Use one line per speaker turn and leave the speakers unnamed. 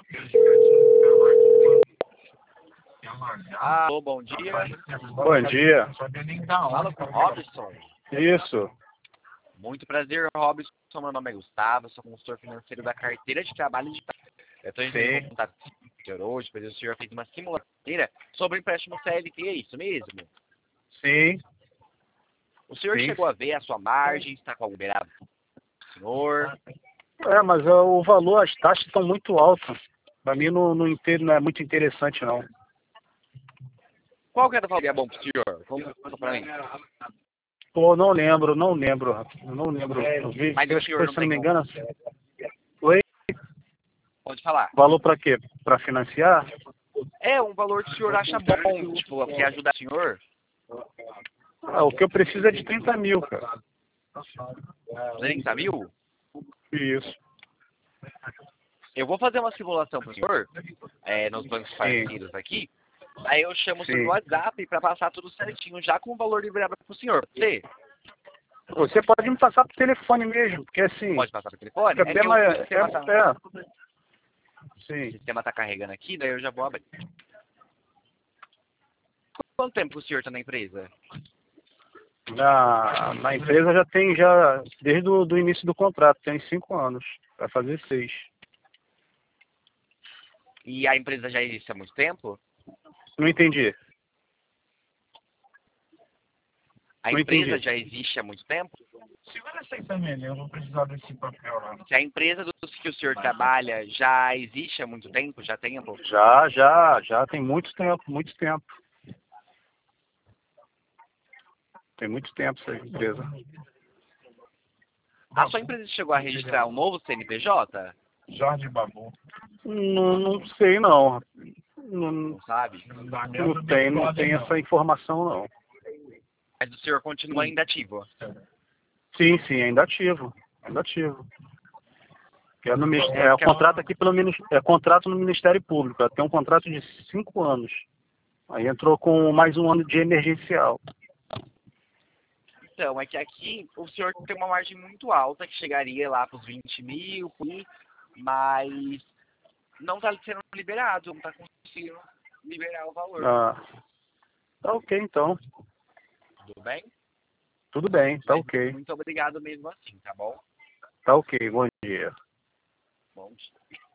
Alô, bom dia.
Bom dia.
Fala com o Robson.
Isso.
Muito prazer, Robson. Meu nome é Gustavo, sou consultor financeiro da carteira de trabalho de... Eu estou entrando em contato com o senhor hoje, pois o senhor fez uma simulação sobre empréstimo CLT, é isso mesmo?
Sim.
O senhor chegou a ver a sua margem, está com algum liberado do senhor?
Mas o valor, as taxas estão muito altas. Para mim não é muito interessante, não.
Qual que era o valor que é bom para o senhor? Conta para mim.
Pô, não lembro. Eu vi,
Mas o
acho que
senhor
foi,
não
se não
tem
me
como...
engano. Oi?
Pode falar.
Valor para quê? Para financiar?
É um valor que o senhor acha bom, tipo, que ajuda o senhor?
O que eu preciso é de 30 mil, cara.
30 mil?
Isso.
Eu vou fazer uma simulação para o senhor, nos bancos
Sim.
parceiros aqui. Aí eu chamo o senhor
Sim.
no WhatsApp para passar tudo certinho, já com o valor liberado para o senhor.
Você pode me passar por telefone mesmo, porque assim...
Pode passar por telefone?
Fica
É
até
que
mais...
o
Sim.
sistema tá carregando aqui, daí eu já vou abrir. Quanto tempo o senhor está na empresa?
Na empresa desde o início do contrato, tem 5 anos. Vai fazer 6.
E a empresa já existe há muito tempo?
Não entendi.
A
Não
empresa
entendi.
já existe há muito tempo?
Segura essa aí também, eu vou precisar desse papel lá.
Se a empresa dos que o senhor trabalha já existe há muito tempo, já tem tempo?
Já tem muito tempo. Tem muito tempo essa empresa.
A sua empresa chegou a registrar um novo CNPJ?
Jorge Babu.
Não sei, não.
Não sabe?
Não tem essa informação, não.
Mas o senhor continua ainda ativo?
Sim, ainda ativo. O contrato aqui é contrato no Ministério Público. Tem um contrato de 5 anos. Aí entrou com mais um ano de emergencial.
Então, é que aqui o senhor tem uma margem muito alta, que chegaria lá para os 20 mil, mas não está sendo liberado, não está conseguindo liberar o valor.
Tá ok, então.
Tudo bem?
Tudo bem, tá ok.
Muito obrigado mesmo assim, tá bom?
Tá ok, bom dia.
Bom dia.